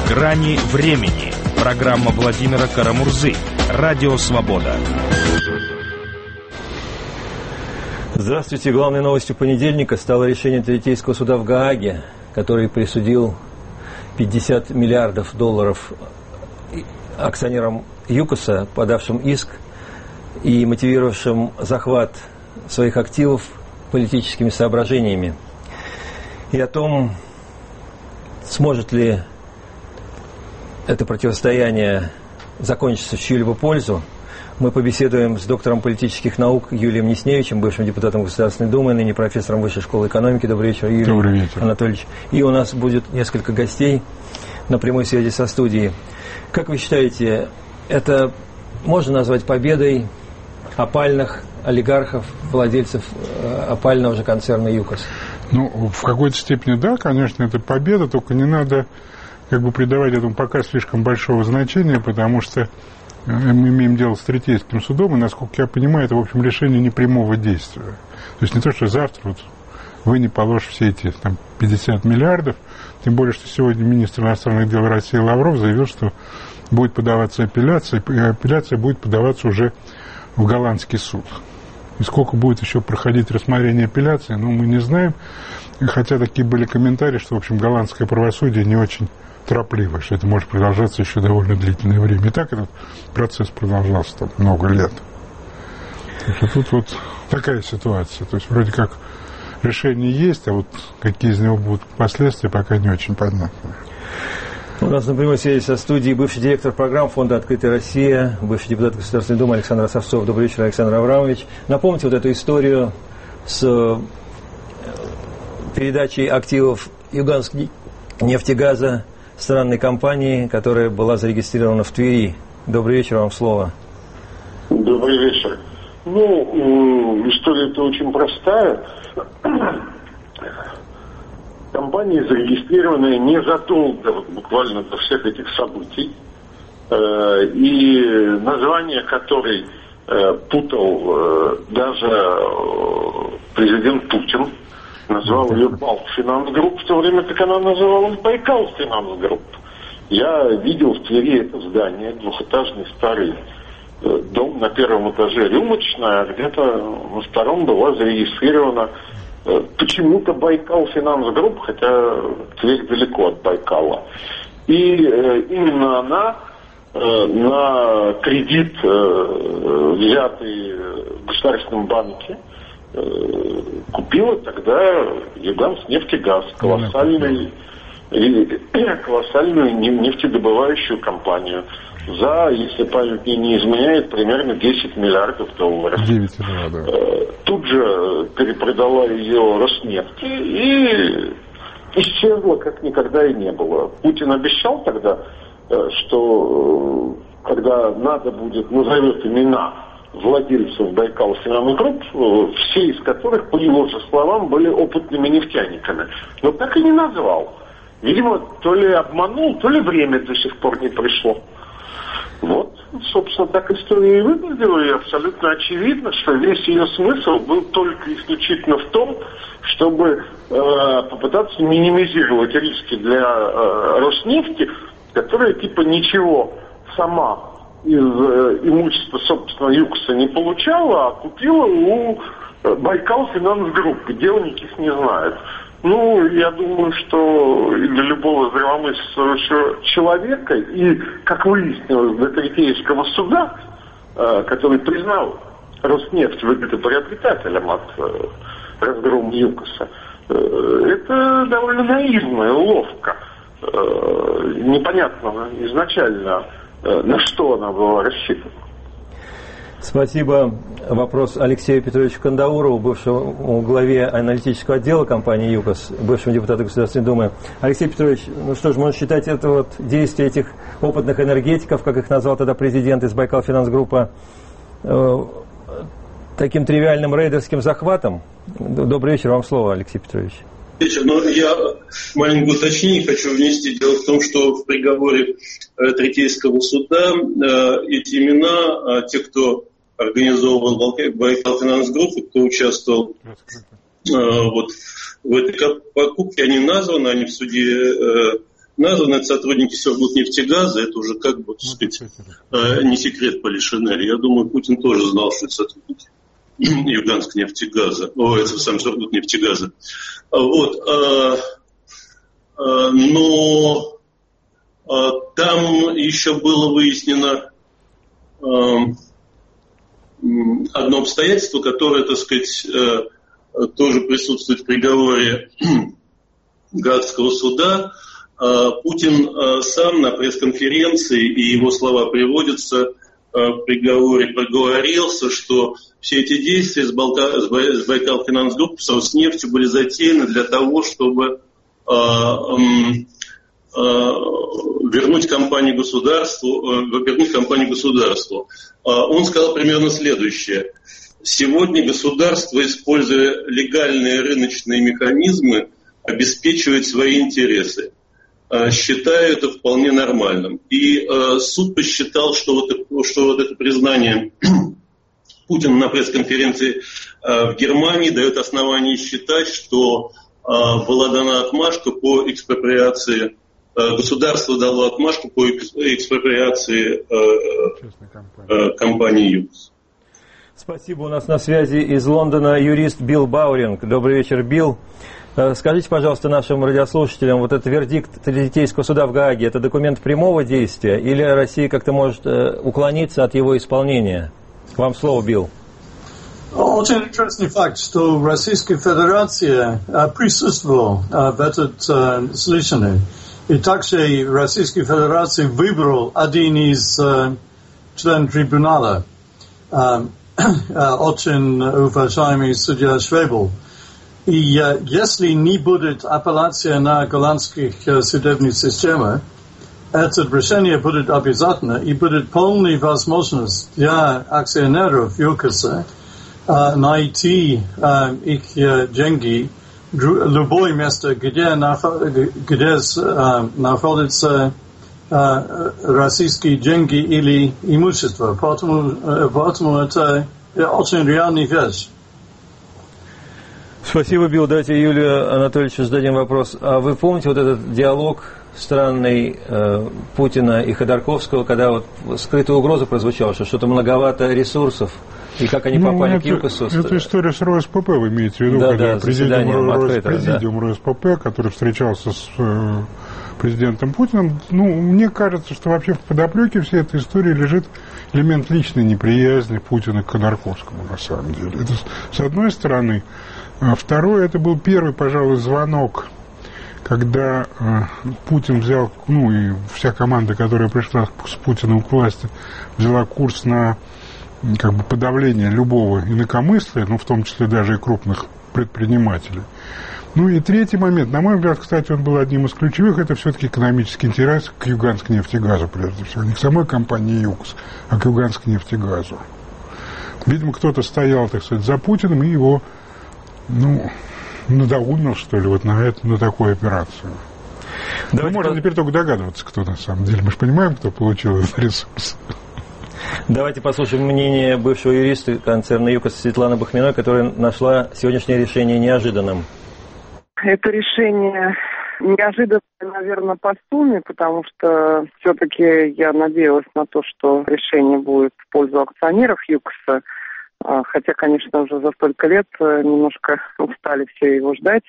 «Грани времени». Программа Владимира Карамурзы. Радио «Свобода». Здравствуйте. Главной новостью понедельника стало решение Третейского суда в Гааге, который присудил $50 миллиардов акционерам ЮКОСа, подавшим иск и мотивировавшим захват своих активов политическими соображениями. И о том, сможет ли это противостояние закончится в чью-либо пользу, мы побеседуем с доктором политических наук Юлием Несневичем, бывшим депутатом Государственной Думы, ныне профессором Высшей школы экономики. Добрый вечер, Юрий. Добрый вечер. Анатольевич. И у нас будет несколько гостей на прямой связи со студией. Как вы считаете, это можно назвать победой опальных олигархов, владельцев опального же концерна ЮКОС? Ну, в какой-то степени да, конечно, это победа, только не надо придавать этому пока слишком большого значения, потому что мы имеем дело с Третейским судом, и, насколько я понимаю, это, в общем, решение непрямого действия. То есть не то, что завтра вы не положите все эти 50 миллиардов, тем более, что сегодня министр иностранных дел России Лавров заявил, что будет подаваться апелляция, и апелляция будет подаваться уже в голландский суд. И сколько будет еще проходить рассмотрение апелляции, мы не знаем. Хотя такие были комментарии, что, в общем, голландское правосудие не очень торопливо, что это может продолжаться еще довольно длительное время. И так этот процесс продолжался много лет. Тут такая ситуация. То есть вроде как решение есть, а какие из него будут последствия, пока не очень понятно. У нас на прямой связи со студией бывший директор программ Фонда «Открытая Россия», бывший депутат Государственной Думы Александр Осовцов. Добрый вечер, Александр Аврамович. Напомните эту историю с передачей активов Юганск-нефтегаза странной компании, которая была зарегистрирована в Твери. Добрый вечер, вам слово. Добрый вечер. История-то очень простая. Компания, зарегистрированная незадолго, буквально до всех этих событий, и название которой путал даже президент Путин, назвал ее Балт-Финанс-Групп, в то время как она называлась Байкал-Финанс-Групп. Я видел в Твери это здание, двухэтажный старый дом, на первом этаже рюмочная, а где-то на втором была зарегистрирована почему-то Байкал-Финанс-Групп, хотя Тверь далеко от Байкала. И именно она на кредит, взятый в Государственном банке, купила тогда Юганск-нефтегаз, колоссальную нефтедобывающую компанию за, если память мне не изменяет, примерно $10 миллиардов. 9, да. Тут же перепродала ее Роснефти и исчезла, как никогда и не было. Путин обещал тогда, что когда надо будет, назовет имена владельцев Байкал-Финанс-Групп, все из которых, по его же словам, были опытными нефтяниками. Но так и не назвал. Видимо, то ли обманул, то ли время до сих пор не пришло. Собственно, так история и выглядела, и абсолютно очевидно, что весь ее смысл был только исключительно в том, чтобы попытаться минимизировать риски для Роснефти, которая ничего сама из имущества, собственно, ЮКОСа не получала, а купила у Байкал-Финанс-Групп, где у никаких не знает. Я думаю, что для любого здравомыслящего человека, и, как выяснилось, для Третейского суда, который признал Роснефть выгодоприобретателем от разгрома ЮКОСа, это довольно наивно и ловко. Непонятно изначально, на что она была рассчитана. Спасибо. Вопрос Алексею Петровичу Кандаурову, бывшему главе аналитического отдела компании ЮКОС, бывшему депутату Государственной Думы. Алексей Петрович, можно считать это действие этих опытных энергетиков, как их назвал тогда президент из Байкал-Финанс-группа, таким тривиальным рейдерским захватом? Добрый вечер, вам слово, Алексей Петрович. Но я маленькое уточнение хочу внести. Дело в том, что в приговоре Третейского суда эти имена, те, кто организовывал Байкал-Финанс-группу, кто участвовал в этой покупке, они названы, они в суде названы. Это сотрудники Сургутнефтегаза. Это уже, как бы, так сказать, не секрет Полишинеля. Я думаю, Путин тоже знал, что это сотрудники Юганскнефтегаза. Это сам Сургутнефтегаза. Вот. Но там еще было выяснено одно обстоятельство, которое, так сказать, тоже присутствует в приговоре Гаагского суда. Путин сам на пресс-конференции, и его слова приводятся в приговоре, проговорился, что все эти действия с Байкал Финанс Групп, с Роснефтью были затеяны для того, чтобы вернуть компанию государству. Он сказал примерно следующее. Сегодня государство, используя легальные рыночные механизмы, обеспечивает свои интересы. Считаю это вполне нормальным. И суд посчитал, что вот это признание Путина на пресс-конференции в Германии дает основание считать, что была дана отмашка по экспроприации, государство дало отмашку по экспроприации компании ЮКОС. Спасибо. У нас на связи из Лондона юрист Билл Бауринг. Добрый вечер, Билл. Скажите, пожалуйста, нашим радиослушателям, вот этот вердикт Третейского суда в Гааге, это документ прямого действия или Россия как-то может уклониться от его исполнения? Вам слово, Билл. Очень интересный факт, что Российская Федерация присутствовала в этом слушании. И также Российская Федерация выбрал один из членов трибунала, очень уважаемый судья Швебл. И если не будет апелляция на голландских судебных системах, это решение будет обязательно и будет полная возможность для акционеров ЮКОСа найти их деньги в любое место, где находятся российские деньги или имущество. Поэтому это очень реальная вещь. Спасибо, Билл. Давайте Юлию Анатольевичу зададим вопрос. А вы помните вот этот диалог странный Путина и Ходорковского, когда вот скрытая угроза прозвучала, что что-то многовато ресурсов, и как они попали к ЮКОСу? Это история с РОСПП, вы имеете в виду, когда президиум РОСПП, который встречался с президентом Путиным. Мне кажется, что вообще в подоплеке всей этой истории лежит элемент личной неприязни Путина к Ходорковскому, на самом деле. Это с одной стороны. Второе, это был первый, пожалуй, звонок, когда Путин взял, и вся команда, которая пришла с Путиным к власти, взяла курс на подавление любого инакомыслия, в том числе даже и крупных предпринимателей. И третий момент, на мой взгляд, кстати, он был одним из ключевых, это все-таки экономический интерес к Юганскнефтегазу, прежде всего. Не к самой компании ЮКОС, а к Юганскнефтегазу. Видимо, кто-то стоял, так сказать, за Путиным и его надоумил, что ли, на такую операцию. Можно теперь только догадываться, кто на самом деле. Мы же понимаем, кто получил этот ресурс. Давайте послушаем мнение бывшего юриста концерна ЮКОС Светланы Бахминой, которая нашла сегодняшнее решение неожиданным. Это решение неожиданно, наверное, по сумме, потому что все-таки я надеялась на то, что решение будет в пользу акционеров ЮКОСа. Хотя, конечно, уже за столько лет немножко устали все его ждать.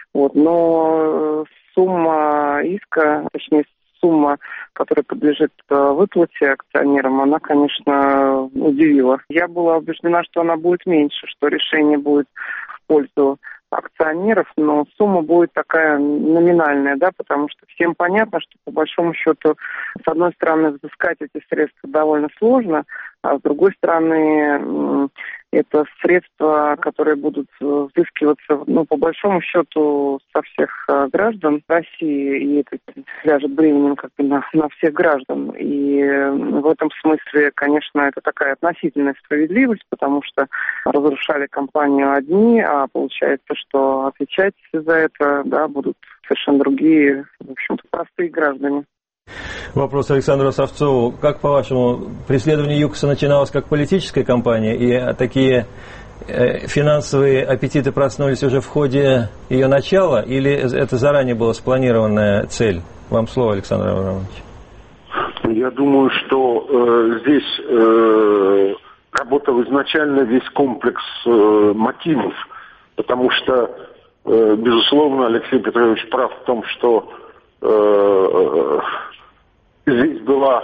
Но сумма иска, точнее, сумма, которая подлежит выплате акционерам, она, конечно, удивила. Я была убеждена, что она будет меньше, что решение будет в пользу акционеров, но сумма будет такая номинальная, потому что всем понятно, что по большому счету, с одной стороны, взыскать эти средства довольно сложно, а с другой стороны, это средства, которые будут взыскиваться, по большому счету, со всех граждан России, и это ляжет бременем на всех граждан. И в этом смысле, конечно, это такая относительная справедливость, потому что разрушали компанию одни, а получается, что отвечать за это, будут совершенно другие, в общем-то, простые граждане. Вопрос Александру Савцову. Как, по-вашему, преследование ЮКОСа начиналось как политическая кампания, и такие финансовые аппетиты проснулись уже в ходе ее начала, или это заранее была спланированная цель? Вам слово, Александр Аврамович. Я думаю, что здесь работал изначально весь комплекс мотивов, потому что, безусловно, Алексей Петрович прав в том, что здесь была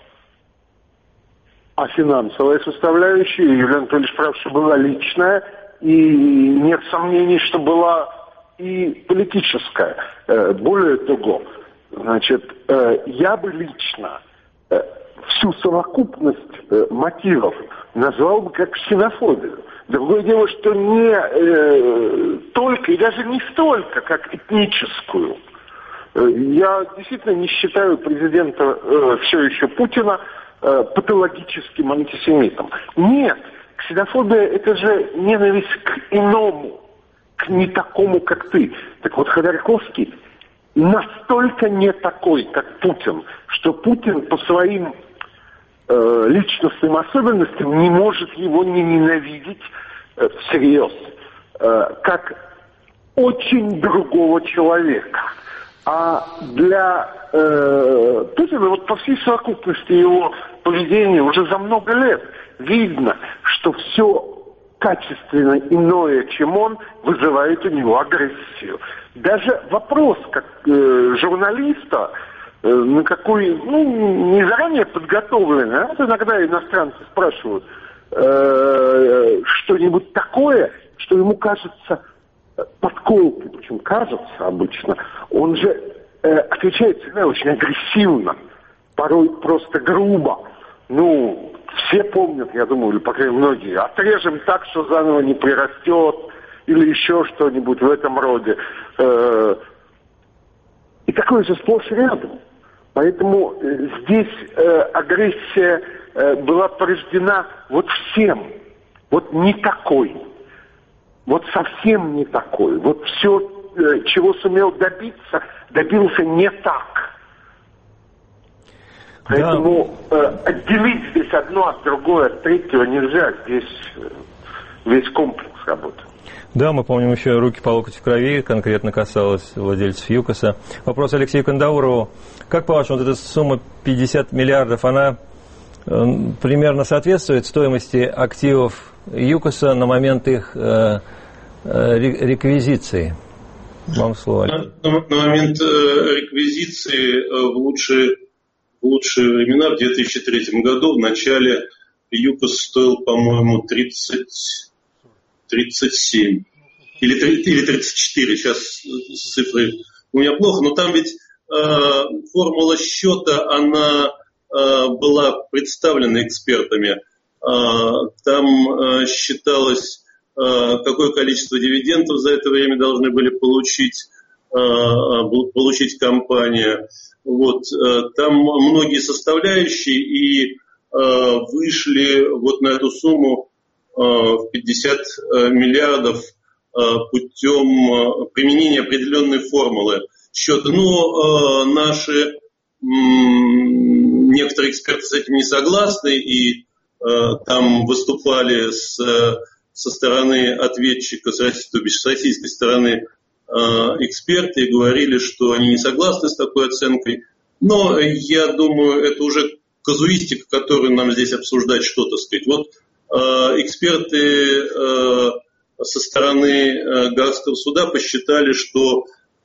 финансовая составляющая, и Юрий Анатольевич прав, что была личная, и нет сомнений, что была и политическая. Более того, значит, я бы лично всю совокупность мотивов назвал бы как ксенофобию. Другое дело, что не только и даже не столько, как этническую. Я действительно не считаю президента все еще Путина патологическим антисемитом. Нет, ксенофобия – это же ненависть к иному, к не такому, как ты. Так вот, Ходорковский настолько не такой, как Путин, что Путин по своим личностным особенностям не может его не ненавидеть всерьез, как очень другого человека. А для Путина вот по всей совокупности его поведения уже за много лет видно, что все качественно иное, чем он, вызывает у него агрессию. Даже вопрос как журналиста, на какой, не заранее подготовленный, а вот иногда иностранцы спрашивают что-нибудь такое, что ему кажется подколкой, причем кажется обычно, он же отвечает всегда очень агрессивно, порой просто грубо. Все помнят, я думаю, или, по крайней мере, многие, отрежем так, что заново не прирастет, или еще что-нибудь в этом роде. И такое же сплошь рядом. Поэтому здесь агрессия была порождена вот всем. Вот не такой. Вот совсем не такой. Вот все, чего сумел добиться, добился не так. Поэтому отделить здесь одно от другое, от третьего нельзя. Здесь весь комплекс работы. Да, мы помним еще руки по локоть в крови, конкретно касалось владельцев ЮКОСа. Вопрос Алексею Кандаурову. Как, по-вашему, вот эта сумма 50 миллиардов, она примерно соответствует стоимости активов ЮКОСа на момент их реквизиции? Вам слово. На момент реквизиции в лучшие времена, в 2003 году, в начале ЮКОС стоил, по-моему, 37 или 34, сейчас цифры у меня плохо, но там ведь формула счета, она была представлена экспертами. Там считалось, какое количество дивидендов за это время должны были получить компания. Вот, там многие составляющие и вышли вот на эту сумму в 50 миллиардов путем применения определенной формулы счета. Но наши некоторые эксперты с этим не согласны, и там выступали со стороны ответчика, то бишь с российской стороны эксперты, и говорили, что они не согласны с такой оценкой. Но я думаю, это уже казуистика, которую нам здесь обсуждать, что, так сказать. Вот эксперты со стороны Гаагского суда посчитали, что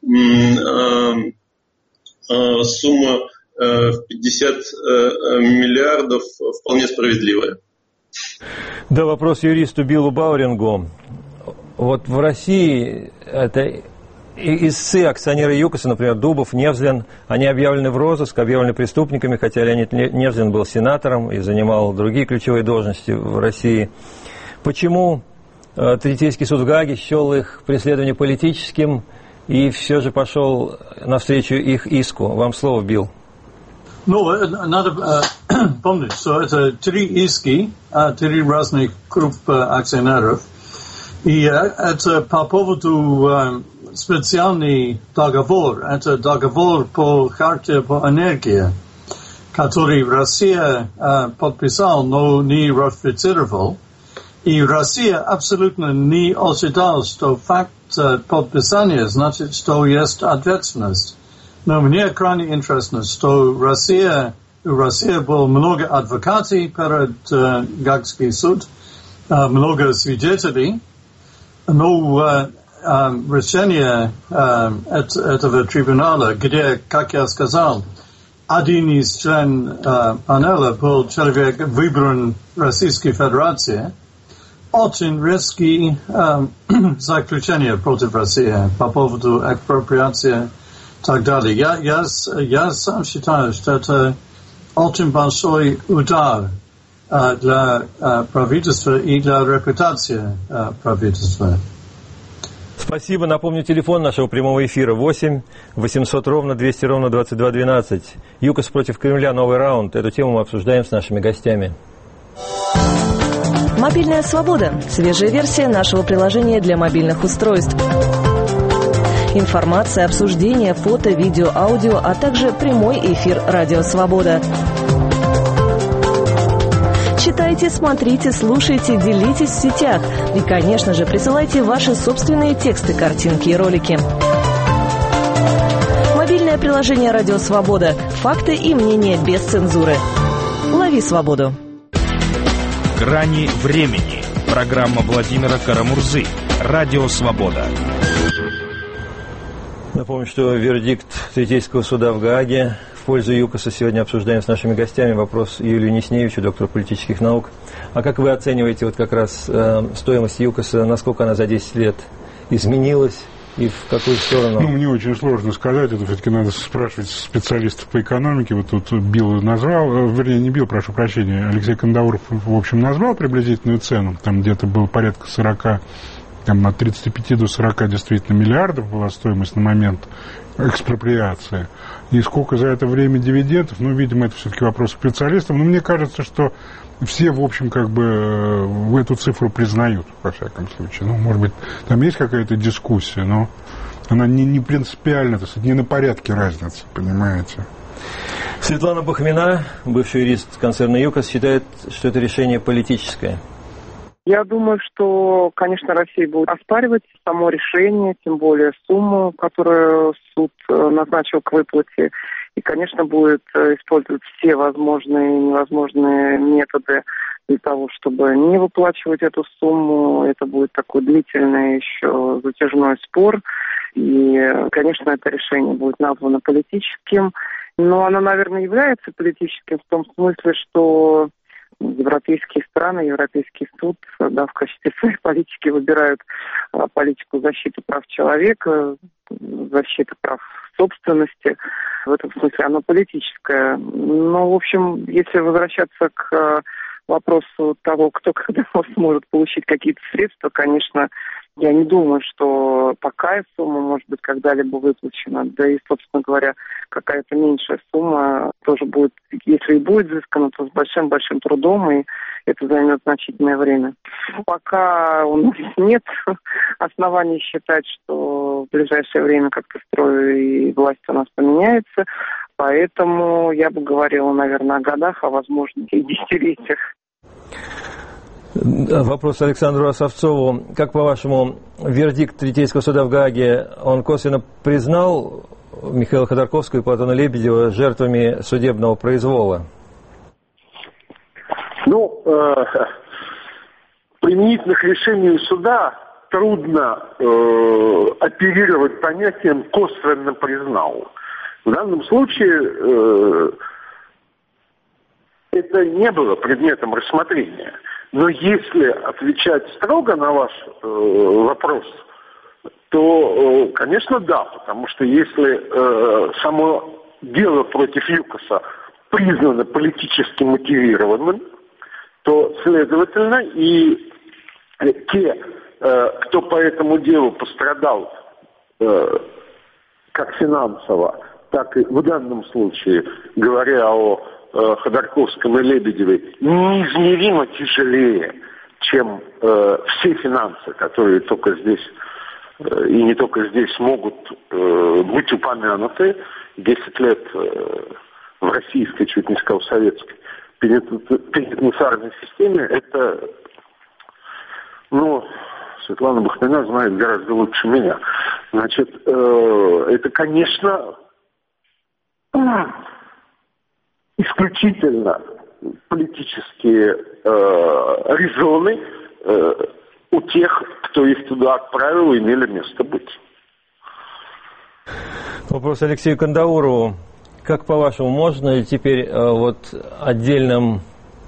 сумма в 50 миллиардов вполне справедливая. Да, вопрос юристу Биллу Баурингу. Вот в России это истцы, акционеры ЮКОСа, например, Дубов, Невзлин, они объявлены в розыск, объявлены преступниками, хотя Леонид Невзлин был сенатором и занимал другие ключевые должности в России. Почему Третейский суд в Гааге счел их преследование политическим и все же пошел навстречу их иску? Вам слово, Билл. Надо помнить, что это 3 иски, 3 разных группы акционеров. И это по поводу специальный договор. Это договор по карте по энергии, который Россия подписал, но не ратифицировал. И Россия абсолютно не ожидала, что факт подписания значит, что есть ответственность. Но мне крайне интересно, что у России было много адвокатов перед Гаагский суд, много свидетелей, но решение этого трибунала, где, как я сказал, один из членов панела был человек, выбран Российской Федерацией, очень резкие заключения против России по поводу экспроприации и так далее. Я сам считаю, что это очень большой удар для правительства и для репутации правительства. Спасибо. Напомню, телефон нашего прямого эфира 8 800 ровно 200 ровно 2212. ЮКОС против Кремля. Новый раунд. Эту тему мы обсуждаем с нашими гостями. Мобильная свобода. Свежая версия нашего приложения для мобильных устройств. Информация, обсуждение, фото, видео, аудио, а также прямой эфир «Радио Свобода». Читайте, смотрите, слушайте, делитесь в сетях. И, конечно же, присылайте ваши собственные тексты, картинки и ролики. Мобильное приложение «Радио Свобода». Факты и мнения без цензуры. Лови свободу. «Грани времени». Программа Владимира Карамурзы. Радио Свобода. Напомню, что вердикт Третейского суда в Гааге в пользу ЮКОСа сегодня обсуждаем с нашими гостями. Вопрос Юлии Несневичу, доктору политических наук. А как вы оцениваете вот как раз стоимость ЮКОСа, насколько она за 10 лет изменилась и в какую сторону? Ну, мне очень сложно сказать, это все-таки надо спрашивать специалистов по экономике. Вот тут Билл назвал, вернее, не Билл, прошу прощения, Алексей Кандауров, в общем, назвал приблизительную цену, там где-то было порядка 40, там от 35 до 40 действительно миллиардов была стоимость на момент экспроприации. И сколько за это время дивидендов, ну, видимо, это все-таки вопрос к специалистам, но мне кажется, что все, в общем, как бы эту цифру признают, во всяком случае. Ну, может быть, там есть какая-то дискуссия, но она не принципиальна, то есть не на порядке разницы, понимаете. Светлана Бахмина, бывший юрист концерна ЮКОС, считает, что это решение политическое. Я думаю, что, конечно, Россия будет оспаривать само решение, тем более сумму, которую суд назначил к выплате. И, конечно, будет использовать все возможные и невозможные методы для того, чтобы не выплачивать эту сумму. Это будет такой длительный еще затяжной спор. И, конечно, это решение будет названо политическим. Но оно, наверное, является политическим в том смысле, что европейские страны, Европейский суд, да, в качестве своей политики выбирают политику защиты прав человека, защиты прав собственности. В этом смысле оно политическое. Но, в общем, если возвращаться к вопросу того, кто когда сможет получить какие-то средства, конечно, я не думаю, что такая сумма может быть когда-либо выплачена. Да и, собственно говоря, какая-то меньшая сумма тоже будет, если и будет взыскана, то с большим-большим трудом, и это займет значительное время. Пока у нас нет оснований считать, что в ближайшее время как-то строй и власть у нас поменяется. Поэтому я бы говорила, наверное, о годах, а возможно и десятилетиях. Вопрос Александру Осовцову. Как, по-вашему, вердикт Третейского суда в Гааге, он косвенно признал Михаила Ходорковского и Платона Лебедева жертвами судебного произвола? Ну, применительно к решению суда трудно оперировать понятием «косвенно признал». В данном случае это не было предметом рассмотрения. Но если отвечать строго на ваш вопрос, то, конечно, да, потому что если само дело против ЮКОСа признано политически мотивированным, то, следовательно, и те, кто по этому делу пострадал как финансово, так и в данном случае, говоря о Ходорковском и Лебедевой, неизмеримо тяжелее, чем все финансы, которые только здесь и не только здесь могут быть упомянуты. 10 лет в российской, чуть не сказал, советской пенитенциарной системе, это, ну, Светлана Бахмина знает гораздо лучше меня. Значит, это, конечно, исключительно политические резоны у тех, кто их туда отправил, имели место быть. Вопрос Алексею Кандаурову. Как, по-вашему, можно ли теперь отдельным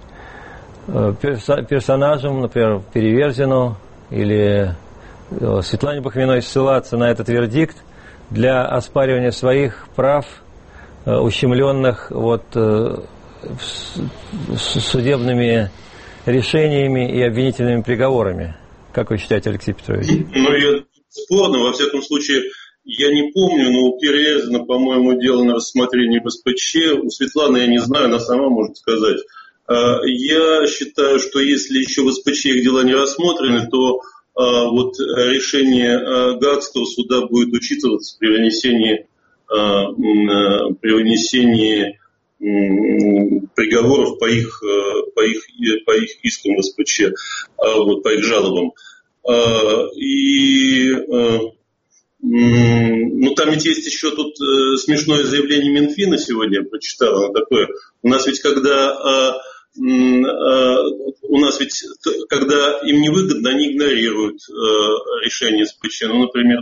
персонажам, например, Переверзину или Светлане Бахминой, ссылаться на этот вердикт для оспаривания своих прав, ущемленных судебными решениями и обвинительными приговорами? Как вы считаете, Алексей Петрович? Я спорно, во всяком случае, я не помню, но у Переверзина, по-моему, дело на рассмотрении в СПЧ. У Светланы я не знаю, она сама может сказать. Я считаю, что если еще в СПЧ их дела не рассмотрены, то решение Гаагского суда будет учитываться при вынесении приговоров по их искам в СПЧ, по их жалобам. Там ведь есть еще тут смешное заявление Минфина сегодня, я прочитал, оно такое. У нас ведь когда им невыгодно, они игнорируют решение СПЧ. Например,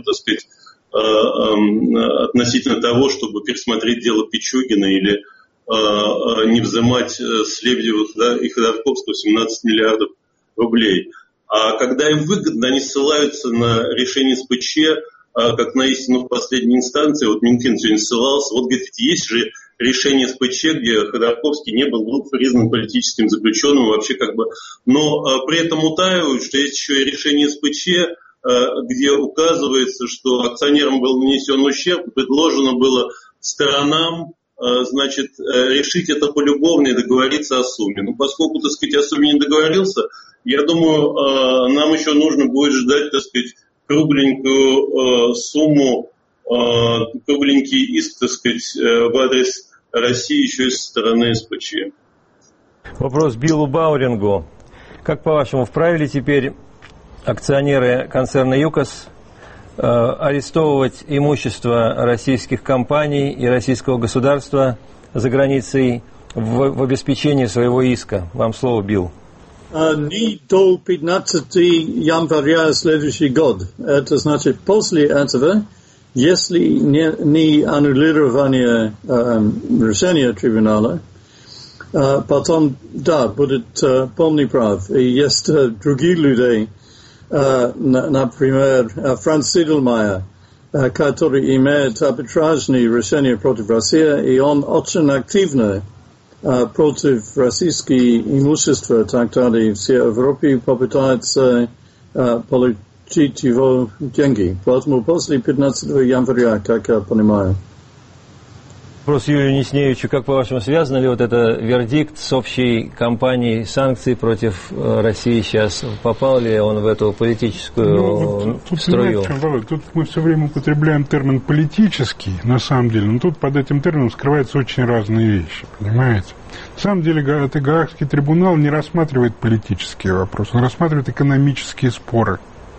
относительно того, чтобы пересмотреть дело Пичугина или не взимать с Лебедевых и Ходорковского 17 миллиардов рублей. А когда им выгодно, они ссылаются на решение СПЧ, как на истину в последней инстанции. Минфин сегодня ссылался. Говорит, есть же решение СПЧ, где Ходорковский не был признан политическим заключенным вообще но при этом утаивают, что есть еще и решение СПЧ, где указывается, что акционерам был нанесен ущерб, предложено было сторонам решить это полюбовно и договориться о сумме. Поскольку, о сумме не договорился, я думаю, нам еще нужно будет ждать, кругленькую сумму, кругленький иск, в адрес России еще и со стороны СПЧ. Вопрос Биллу Баурингу. Как, по-вашему, вправе ли теперь акционеры концерна ЮКОС арестовывать имущество российских компаний и российского государства за границей в обеспечении своего иска? Вам слово, Билл. Не до 15 января следующий год. Это значит, после этого, если не аннулирование решения трибунала, потом, будет полный прав. И есть другие люди, например, Франц Сидлмайер, который имеет арбитражные решения против России, и он очень активно против российского имущества, так далее, все в Европе попытаются получить его деньги. Поэтому после 15 января, как я понимаю. Вопрос Юрию Несневичу. Как, по-вашему, связан ли это вердикт с общей кампанией санкций против России сейчас? Попал ли он в эту политическую струю? Тут мы все время употребляем термин «политический», на самом деле, но тут под этим термином скрываются очень разные вещи, понимаете? На самом деле, Гаагский трибунал не рассматривает политические вопросы, он рассматривает экономические споры.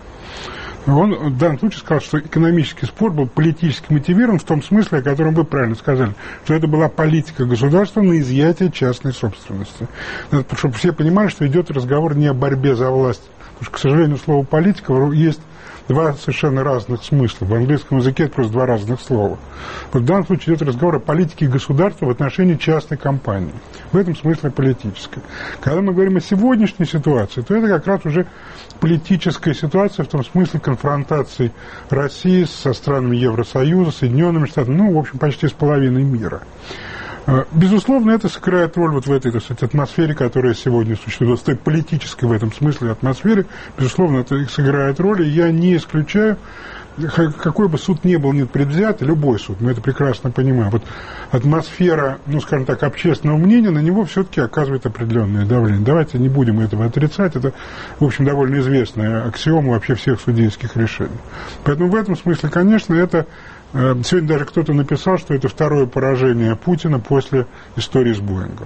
Он в данном случае сказал, что экономический спор был политически мотивирован в том смысле, о котором вы правильно сказали, что это была политика государства на изъятие частной собственности. Чтобы все понимали, что идет разговор не о борьбе за власть. Потому что, к сожалению, слово «политика» есть два совершенно разных смысла. В английском языке это просто два разных слова. В данном случае идет разговор о политике государства в отношении частной компании. В этом смысле политической. Когда мы говорим о сегодняшней ситуации, то это как раз уже политическая ситуация в том смысле конфронтации России со странами Евросоюза, Соединенными Штатами, в общем, почти с половиной мира. Безусловно, это сыграет роль в этой, атмосфере, которая сегодня существует, в той политической в этом смысле атмосфере, безусловно, это сыграет роль, и я не исключаю, какой бы суд ни был предвзят, любой суд, мы это прекрасно понимаем, атмосфера, скажем так, общественного мнения на него все-таки оказывает определенное давление. Давайте не будем этого отрицать, это, в общем, довольно известная аксиома вообще всех судейских решений. Поэтому в этом смысле, конечно, это сегодня даже кто-то написал, что это второе поражение Путина после истории с Боингом.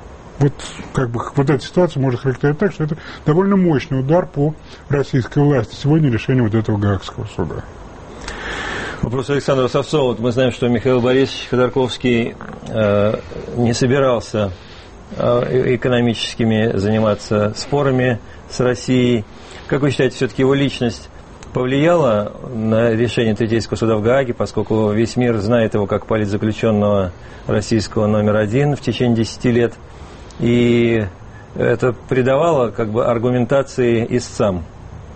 Эта ситуация можно характеризовать так, что это довольно мощный удар по российской власти. Сегодня решение этого Гаагского суда. Вопрос Александра Савцова. Мы знаем, что Михаил Борисович Ходорковский не собирался экономическими заниматься спорами с Россией. Как вы считаете, все-таки его личность повлияла на решение Третейского суда в Гааге, поскольку весь мир знает его как политзаключенного российского номер один в течение 10 лет, и это придавало как бы аргументации истцам?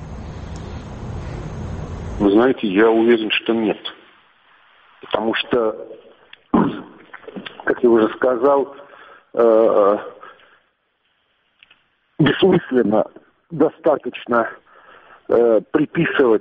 Вы знаете, я уверен, что нет. Потому что, как я уже сказал, бессмысленно достаточно приписывать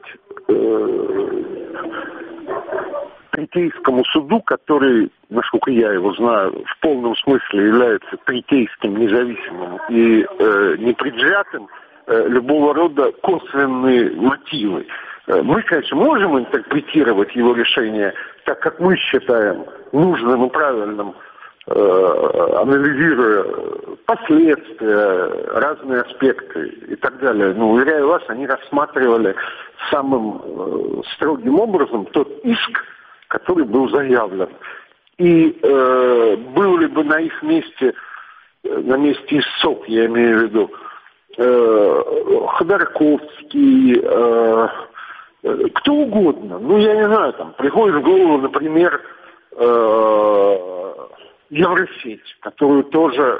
Третейскому суду, который, насколько я его знаю, в полном смысле является третейским, независимым и непредвзятым, любого рода косвенные мотивы. Мы, конечно, можем интерпретировать его решение так, как мы считаем нужным и правильным, анализируя последствия, разные аспекты и так далее. Но, уверяю вас, они рассматривали самым строгим образом тот иск, который был заявлен. И был ли бы на их месте, на месте истцов, я имею в виду, Ходорковский, кто угодно, ну, я не знаю, там, приходит в голову, например, Евросеть, которую тоже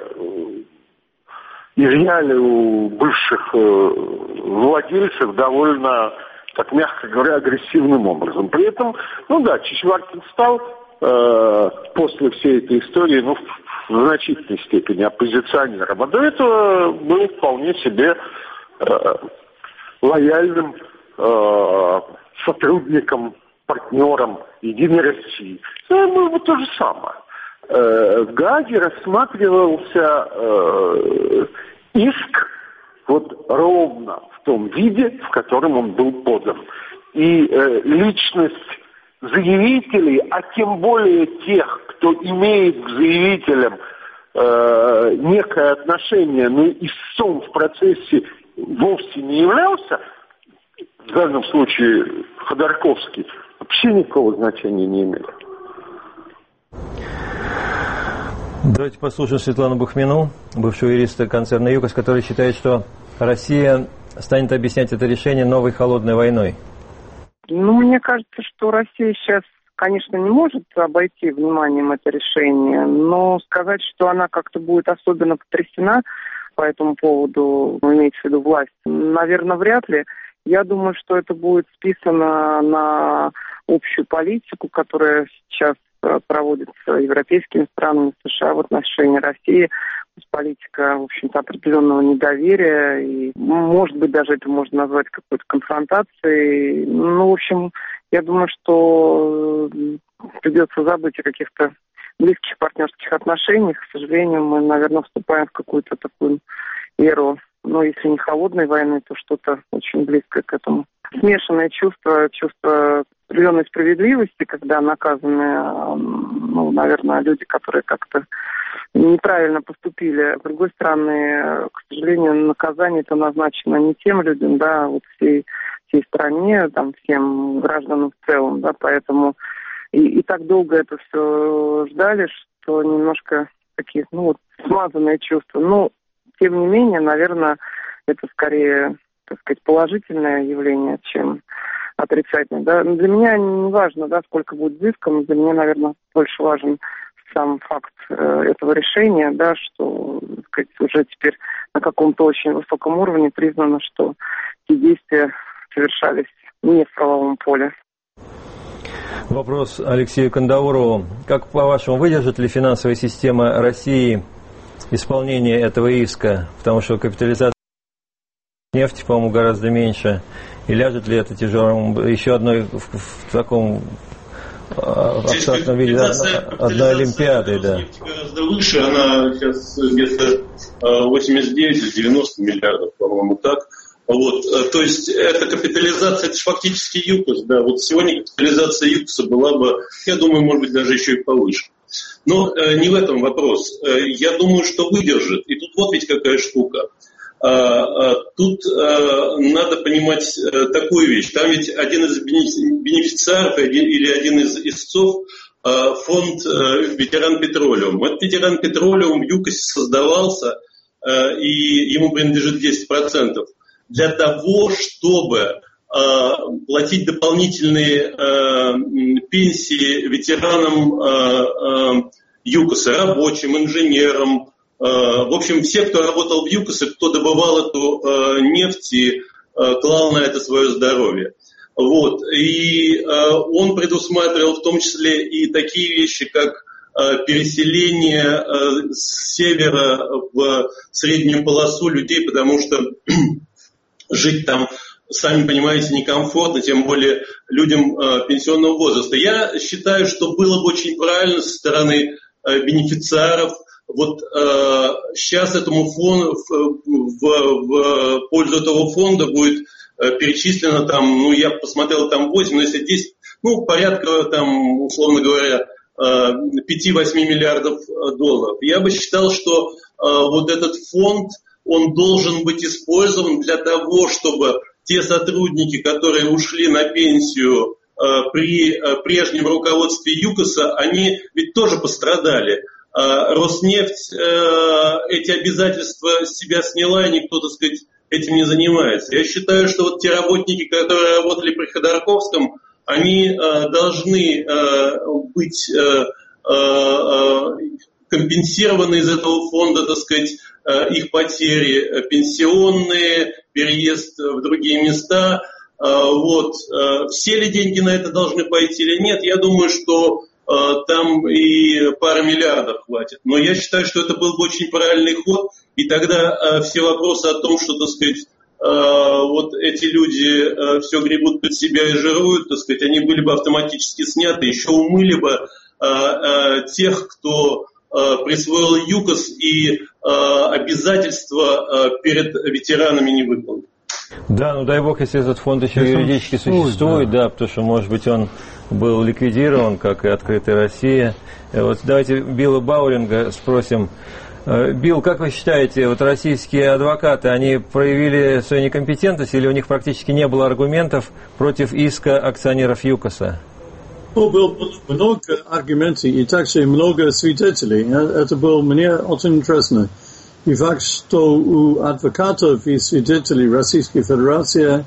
изъяли у бывших владельцев довольно, так мягко говоря, агрессивным образом. При этом, ну да, Чичваркин стал после всей этой истории, ну, в значительной степени оппозиционером. А до этого был вполне себе лояльным сотрудником, партнером Единой России. Это было бы то же самое. В Гааге рассматривался иск вот ровно в том виде, в котором он был подан. И личность заявителей, а тем более тех, кто имеет к заявителям некое отношение, но истцом в процессе вовсе не являлся, в данном случае Ходорковский, вообще никакого значения не имеет. Давайте послушаем Светлану Бухмину, бывшего юриста концерна ЮКОС, который считает, что Россия станет объяснять это решение новой холодной войной. Ну, мне кажется, что Россия сейчас, конечно, не может обойти вниманием это решение, но сказать, что она как-то будет особенно потрясена по этому поводу, имеется в виду власть, наверное, вряд ли. Я думаю, что это будет списано на общую политику, которая сейчас проводится европейскими странами, США в отношении России. Политика, в общем-то, определенного недоверия. И, может быть, даже это можно назвать какой-то конфронтацией. Ну, в общем, я думаю, что придется забыть о каких-то близких партнерских отношениях. К сожалению, мы, наверное, вступаем в какую-то такую эру, ну, если не холодной войны, то что-то очень близкое к этому. Смешанное чувство определенной справедливости, когда наказаны, ну, наверное, люди, которые как-то неправильно поступили. С другой стороны, к сожалению, наказание это назначено не тем людям, да, вот всей стране, там, всем гражданам в целом, да, поэтому и так долго это все ждали, что немножко такие, ну, вот, смазанные чувства. Но, тем не менее, наверное, это скорее, так сказать, положительное явление, чем отрицательное. Да? Для меня не важно, да, сколько будет взыскано, для меня, наверное, больше важен сам факт этого решения, да, что, так сказать, уже теперь на каком-то очень высоком уровне признано, что эти действия совершались не в правовом поле. Вопрос Алексею Кандаурову. Как, по-вашему, выдержит ли финансовая система России исполнение этого иска? Потому что капитализация нефти, по-моему, гораздо меньше. И ляжет ли это тяжелым еще одной в таком абстрактном виде одной олимпиады? Да. Нефть гораздо выше, она сейчас где-то 89-90 миллиардов, по-моему, так. Вот, то есть эта капитализация, это же фактически ЮКОС, да, вот сегодня капитализация ЮКОСа была бы, я думаю, может быть, даже еще и повыше. Но не в этом вопрос. Я думаю, что выдержит. И тут вот ведь какая штука. Тут надо понимать такую вещь. Там ведь один из бенефициаров или один из истцов фонд «Ветеран Петролиум». Этот «Ветеран Петролиум» в ЮКОСе создавался, и ему принадлежит 10%, для того, чтобы платить дополнительные пенсии ветеранам ЮКОСа, рабочим, инженерам, в общем, все, кто работал в ЮКОСе, кто добывал эту нефть и клал на это свое здоровье. Вот. И он предусматривал в том числе и такие вещи, как переселение с севера в среднюю полосу людей, потому что жить там, сами понимаете, некомфортно, тем более людям пенсионного возраста. Я считаю, что было бы очень правильно со стороны бенефициаров. Вот сейчас этому фонду, в пользу этого фонда будет перечислено там, я посмотрел, там 8, но если 10, порядка там, условно говоря, 5-8 миллиардов долларов. Я бы считал, что вот этот фонд, он должен быть использован для того, чтобы те сотрудники, которые ушли на пенсию при прежнем руководстве ЮКОСа, они ведь тоже пострадали. Роснефть эти обязательства с себя сняла, и никто, так сказать, этим не занимается. Я считаю, что вот те работники, которые работали при Ходорковском, они должны быть компенсированы из этого фонда, так сказать, их потери пенсионные, переезд в другие места. Вот. Все ли деньги на это должны пойти или нет? Я думаю, что там и пара миллиардов хватит. Но я считаю, что это был бы очень правильный ход, и тогда все вопросы о том, что, так сказать, вот эти люди все гребут под себя и жируют, так сказать, они были бы автоматически сняты, еще умыли бы тех, кто присвоил ЮКОС и обязательства перед ветеранами не выполнил. Да, дай бог, если этот фонд еще юридически существует, да, потому что, может быть, он был ликвидирован, как и «Открытая Россия». Вот давайте Билла Баулинга спросим. Билл, как вы считаете, вот российские адвокаты, они проявили свою некомпетентность или у них практически не было аргументов против иска акционеров ЮКОСа? Было много аргументов и также много свидетелей. Это было мне очень интересно. И факт, что у адвокатов и свидетелей Российской Федерации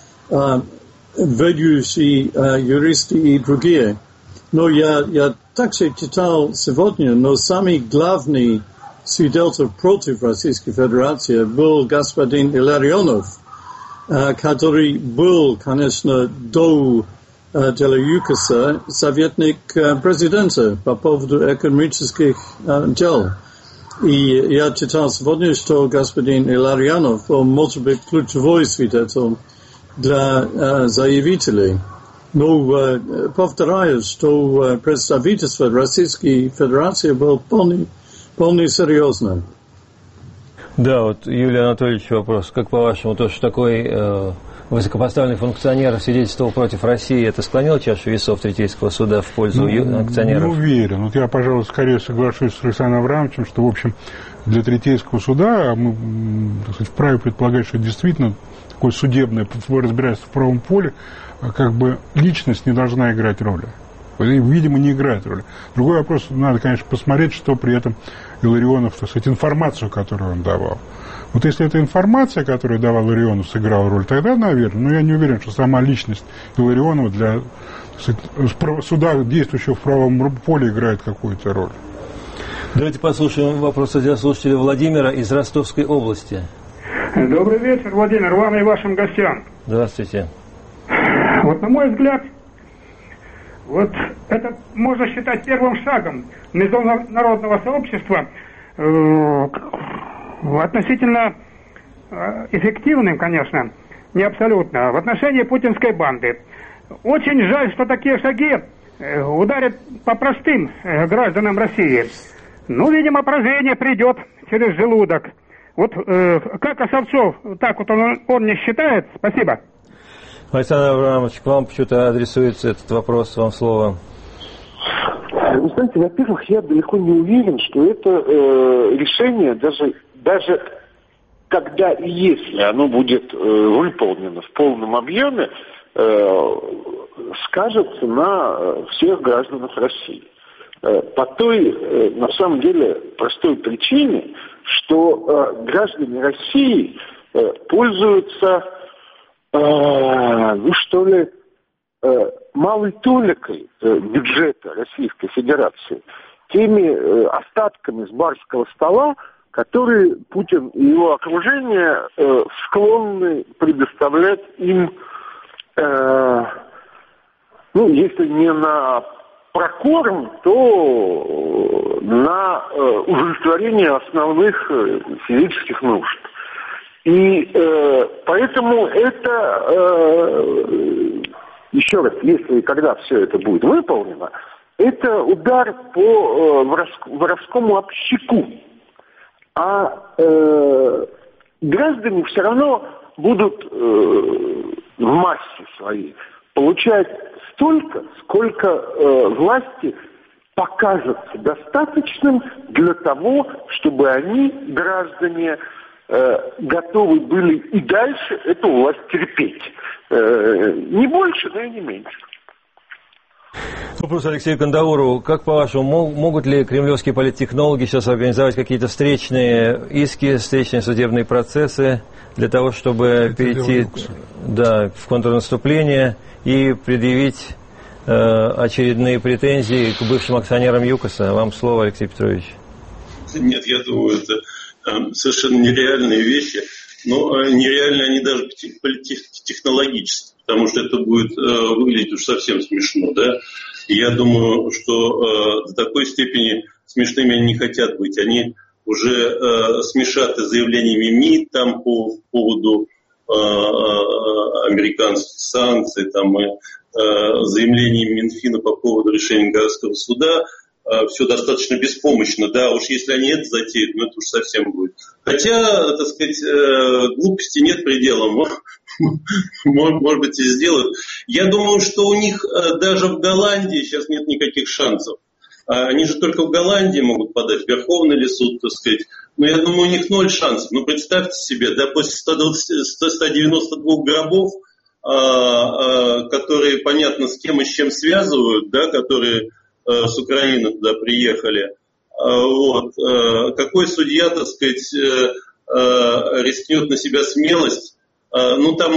ведущие юристы и другие. Но я также читал сегодня, но самый главный свидетель против Российской Федерации был господин Илларионов, который был, конечно, до дела ЮКОСа советник президента по поводу экономических дел. И я читал сегодня, что господин Илларионов, он может быть ключевой свидетель для заявителей. Но повторяю, что представительство Российской Федерации было вполне серьезно. Да, вот, Юлий Анатольевич, вопрос. Как по-вашему, то, что такой высокопоставленный функционер свидетельствовал против России, это склонило чашу весов Третейского суда в пользу акционеров? Не уверен. Вот я, пожалуй, скорее соглашусь с Александром Аврамовичем, что, в общем, для Третейского суда мы, так сказать, вправе предполагать, что действительно такое судебное разбирательство в правом поле, как бы личность не должна играть роли. Видимо, не играет роли. Другой вопрос, надо, конечно, посмотреть, что при этом Илларионов, так сказать, информацию, которую он давал. Вот если эта информация, которую давал Илларионов, сыграла роль, тогда, наверное, но я не уверен, что сама личность Илларионова для, так сказать, суда, действующего в правом поле, играет какую-то роль. Давайте послушаем вопрос радиослушателя Владимира из Ростовской области. Добрый вечер, Владимир, вам и вашим гостям. Здравствуйте. Вот, на мой взгляд, вот это можно считать первым шагом международного сообщества относительно эффективным, конечно, не абсолютно, в отношении путинской банды. Очень жаль, что такие шаги ударят по простым гражданам России. Ну, видимо, прозрение придет через желудок. Вот как Осовцов, так вот он не считает? Спасибо. Александр Аврамович, к вам почему-то адресуется этот вопрос, вам слово. Вы знаете, во-первых, я далеко не уверен, что это решение, даже когда и если оно будет выполнено в полном объеме, скажется на всех гражданах России. По той, на самом деле, простой причине, что граждане России пользуются, малой толикой бюджета Российской Федерации, теми остатками с барского стола, которые Путин и его окружение склонны предоставлять им, если не на прокорм, то на удовлетворение основных физических нужд. И поэтому это, еще раз, если и когда все это будет выполнено, это удар по воровскому общаку. А граждане все равно будут в массе своей получать столько, сколько власти покажется достаточным для того, чтобы они, граждане, готовы были и дальше эту власть терпеть. Не больше, но и не меньше. Вопрос Алексею Кандауру. Как по-вашему, могут ли кремлевские политтехнологи сейчас организовать какие-то встречные иски, встречные судебные процессы для того, чтобы перейти в контрнаступление и предъявить очередные претензии к бывшим акционерам ЮКОСа? Вам слово, Алексей Петрович. Нет, я думаю, это совершенно нереальные вещи, но нереальны они даже политтехнологически, потому что это будет выглядеть уж совсем смешно, да. И я думаю, что до такой степени смешными они не хотят быть. Они уже смешат и заявлениями МИД там по поводу американских санкций, там и заявлениями Минфина по поводу решения городского суда. Все достаточно беспомощно, да, уж если они это затеют, это уж совсем будет. Хотя, так сказать, глупости нет предела, может быть, и сделают. Я думаю, что у них даже в Голландии сейчас нет никаких шансов. Они же только в Голландии могут подать в Верховный ли суд, так сказать. Но я думаю, у них 0 шансов. Ну, представьте себе, да, после 192 гробов, которые понятно с кем и с чем связывают, да, которые с Украины туда приехали. Вот. Какой судья, так сказать, рискнет на себя смелость? Ну, там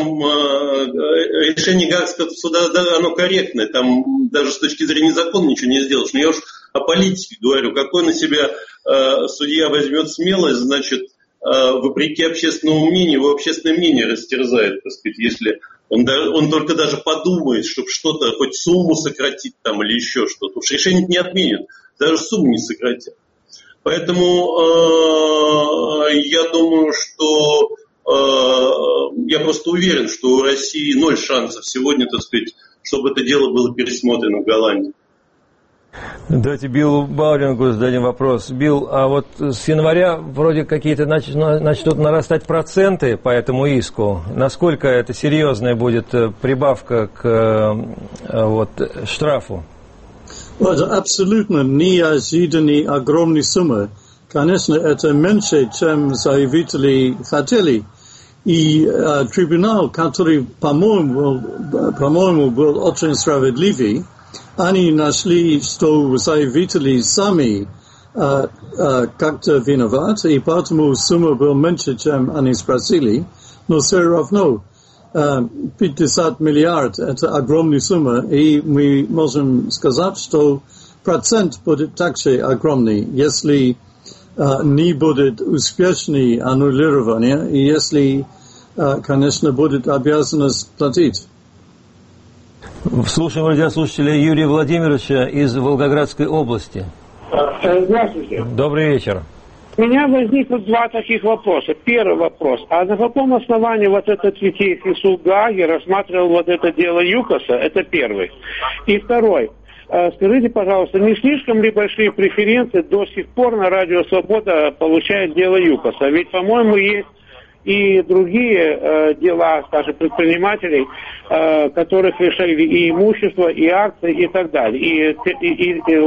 решение Гаагского суда, да, оно корректное, там даже с точки зрения закона ничего не сделаешь. Но я уж о политике говорю, какой на себя судья возьмет смелость, значит, вопреки общественному мнению, его общественное мнение растерзает, так сказать, если он только даже подумает, чтобы что-то, хоть сумму сократить там или еще что-то. Уж решение не отменят, даже сумму не сократят. Поэтому я думаю, что я просто уверен, что у России 0 шансов сегодня, так сказать, чтобы это дело было пересмотрено в Голландии. Давайте Биллу Баурингу зададим вопрос. Билл, а вот с января вроде какие-то начнут нарастать проценты по этому иску. Насколько это серьезная будет прибавка к штрафу? Это абсолютно неожиданные огромные суммы. Конечно, это меньше, чем заявители хотели. И трибунал, который, по-моему, был очень справедливый, они нашли, что заявители сами как-то виноваты, и поэтому сумма была меньше, чем они спросили. Но все равно 50 миллиардов – это огромная сумма, и мы можем сказать, что процент будет также огромный, если не будет успешное аннулирование, и если, конечно, будет обязанность платить. Слушаем радиослушателя Юрия Владимировича из Волгоградской области. Здравствуйте. Добрый вечер. У меня возникло 2 таких вопроса. Первый вопрос. А на каком основании вот этот Третейский суд Гааги рассматривал вот это дело ЮКОСа? Это первый. И второй. Скажите, пожалуйста, не слишком ли большие преференции до сих пор на Радио Свобода получает дело ЮКОСа? Ведь, по-моему, есть и другие дела, скажем, предпринимателей, которых лишили и имущества, и акций, и так далее. И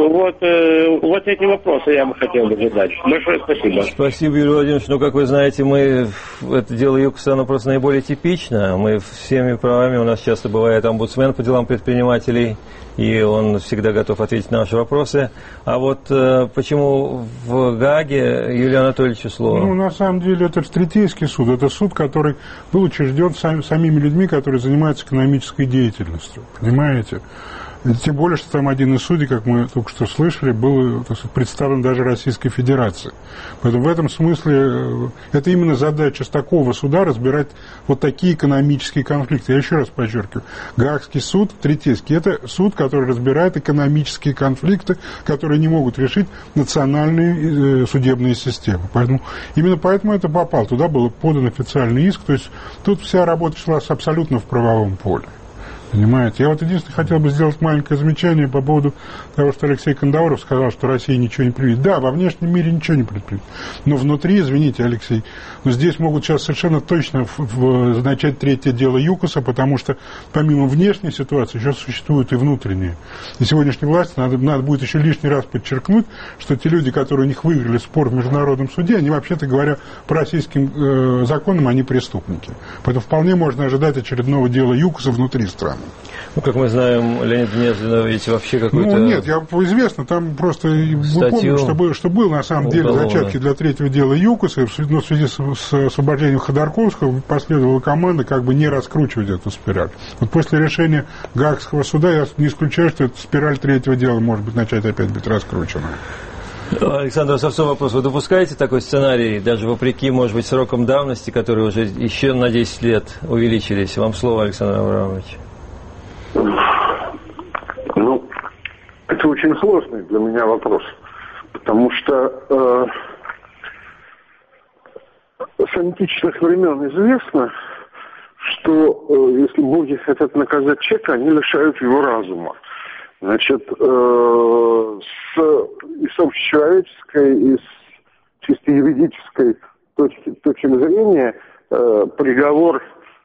вот эти вопросы я бы хотел задать. Большое спасибо. Спасибо, Юрий Владимирович. Ну, как вы знаете, это дело ЮКОСа, оно просто наиболее типично. Мы всеми правами, у нас часто бывает омбудсмен по делам предпринимателей, и он всегда готов ответить на наши вопросы. А вот почему в Гааге, Юрий Анатольевич, слово? Ну, на самом деле, это Третейский суд. Это суд, который был учрежден самими людьми, которые занимаются экономической деятельностью. Понимаете? Тем более, что там один из судей, как мы только что слышали, был, так сказать, представлен даже Российской Федерацией. Поэтому в этом смысле это именно задача такого суда разбирать вот такие экономические конфликты. Я еще раз подчеркиваю, Гаагский суд, Третейский, это суд, который разбирает экономические конфликты, которые не могут решить национальные судебные системы. Именно поэтому это попало. Туда был подан официальный иск. То есть тут вся работа шла абсолютно в правовом поле. Понимаете? Я вот единственное хотел бы сделать маленькое замечание по поводу того, что Алексей Кандауров сказал, что Россия ничего не предпримет. Да, во внешнем мире ничего не предпримет. Но внутри, извините, Алексей, но здесь могут сейчас совершенно точно начать третье дело ЮКОСа, потому что помимо внешней ситуации еще существуют и внутренние. И сегодняшней власти надо будет еще лишний раз подчеркнуть, что те люди, которые у них выиграли спор в международном суде, они, вообще-то говоря, по российским законам, они преступники. Поэтому вполне можно ожидать очередного дела ЮКОСа внутри страны. Ну, как мы знаем, Леонид Гнездин ведь вообще какой-то... Ну, нет, известно, там просто мы помним, что был на самом деле зачатки для третьего дела ЮКОСа, но в связи с освобождением Ходорковского последовала команда как бы не раскручивать эту спираль. Вот после решения Гаагского суда я не исключаю, что эта спираль третьего дела может быть начать опять быть раскручена. Александр Осовцов, вопрос. Вы допускаете такой сценарий, даже вопреки, может быть, срокам давности, которые уже еще на 10 лет увеличились? Вам слово, Александр Аврамович. Ну, это очень сложный для меня вопрос, потому что с античных времен известно, что если боги хотят наказать человека, они лишают его разума. Значит, и с общечеловеческой, и с чисто юридической точки зрения приговор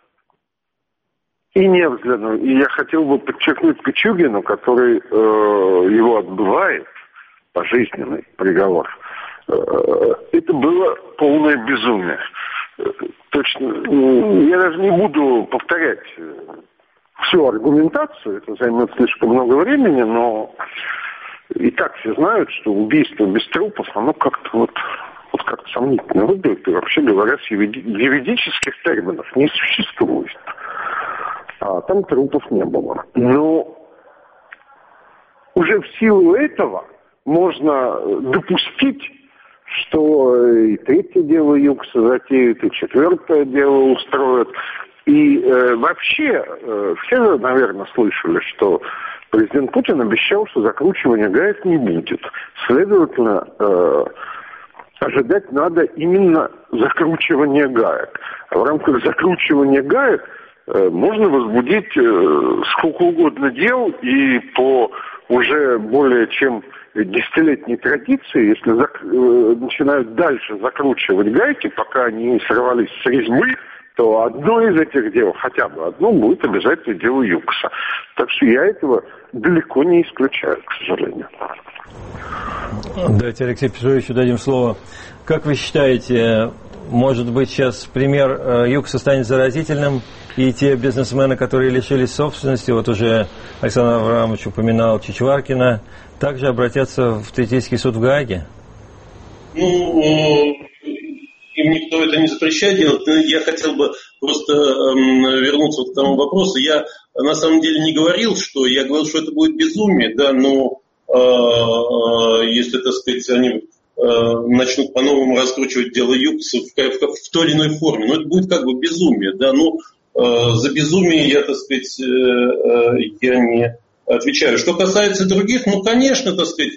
и невзгляну. И я хотел бы подчеркнуть Пичугину, который его отбывает, пожизненный приговор. Это было полное безумие. Точно. Я даже не буду повторять всю аргументацию, это займет слишком много времени, но и так все знают, что убийство без трупов, оно как-то как-то сомнительно выглядит. И вообще говоря, с юридических терминов не существует. А там трупов не было. Но уже в силу этого можно допустить, что и третье дело ЮКОСа затеют, и четвертое дело устроят. И вообще, все, наверное, слышали, что президент Путин обещал, что закручивания гаек не будет. Следовательно, ожидать надо именно закручивания гаек. А в рамках закручивания гаек можно возбудить сколько угодно дел, и по уже более чем десятилетней традиции, если начинают дальше закручивать гайки, пока они не сорвались с резьбы, то одно из этих дел, хотя бы одно, будет обязательно дело ЮКОСа. Так что я этого далеко не исключаю, к сожалению. Давайте Алексею Петровичу дадим слово. Как вы считаете, может быть, сейчас пример ЮКОСа станет заразительным, и те бизнесмены, которые лишились собственности, вот уже Александр Аврамович упоминал Чичваркина, также обратятся в Третейский суд в Гааге? Ну, им никто это не запрещает делать. Я хотел бы просто вернуться к тому вопросу. Я на самом деле не говорил, что я говорил, что это будет безумие, да, но если, так сказать, они начнут по-новому раскручивать дело ЮКОСа в той или иной форме, но это будет как бы безумие, да, ну, за безумие я, так сказать, я не отвечаю. Что касается других, ну, конечно, так сказать,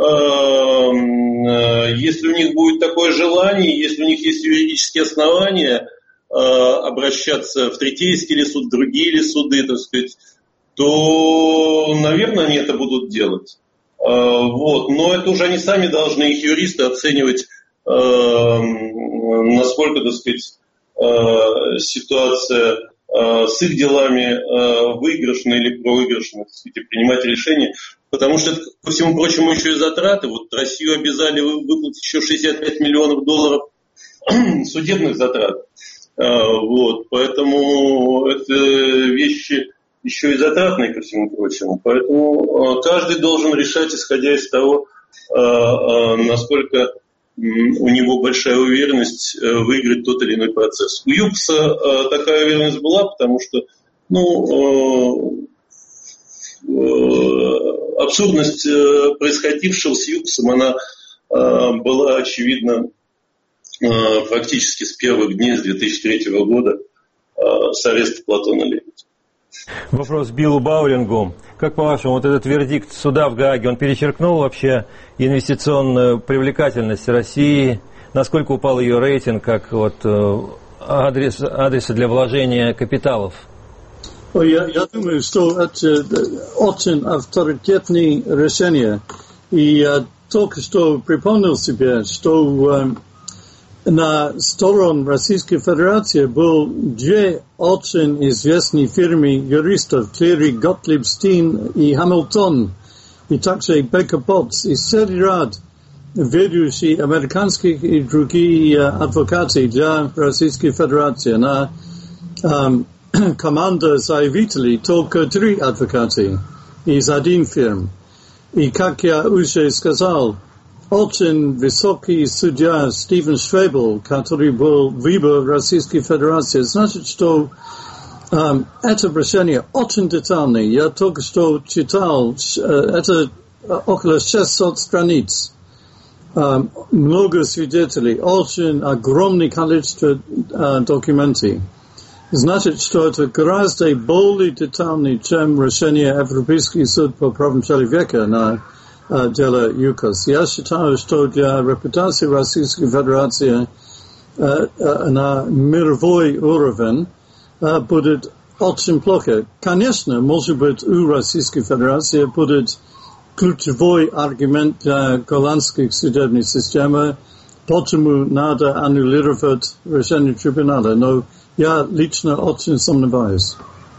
если у них будет такое желание, если у них есть юридические основания обращаться в Третейский ли суд, в другие ли суды, так сказать, то, наверное, они это будут делать. Вот. Но это уже они сами должны, их юристы, оценивать, насколько, так сказать, ситуация с их делами выигрышная или проигрышная, принимать решения. Потому что, ко всему прочему, еще и затраты. Вот Россию обязали выплатить еще $65 миллионов судебных затрат. Вот. Поэтому это вещи еще и затратные, ко всему прочему. Поэтому каждый должен решать, исходя из того, насколько у него большая уверенность выиграть тот или иной процесс. У ЮКСа такая уверенность была, потому что абсурдность происходившего с ЮКСом, она была очевидна практически с первых дней, с 2003 года, с ареста Платона Лебедя. Вопрос Биллу Баулингу. Как по-вашему, вот этот вердикт суда в Гааге, он перечеркнул вообще инвестиционную привлекательность России? Насколько упал ее рейтинг, как вот адреса для вложения капиталов? Я думаю, что это очень авторитетное решение. И я только что припомнил себе, что на стороне Российской Федерации был две очень известные фирмы юристов, Клири, Готлиб, Стин и Хамилтон, и также Беккер Ботс, и целый ряд ведущих американских и других адвокатов для Российской Федерации. На команда заявителей только 3 адвоката из один фирм. И, как я уже сказал, очень высокий судья Стивен Швейбл, который был выбор Российской Федерации, значит, что это решение очень детальное. Я только что читал, это около 600 страниц, много свидетелей, очень огромное количество документов. Значит, что это гораздо более детально, чем решение Европейский суд по правам человека на дело ЮКОС. Я считаю, что для репутации Российской Федерации на мировой уровень будет очень плохо. Конечно, может быть, у Российской Федерации будет ключевой аргумент для голландских судебных систем, почему надо аннулировать решение трибунала, но я лично очень сомневаюсь.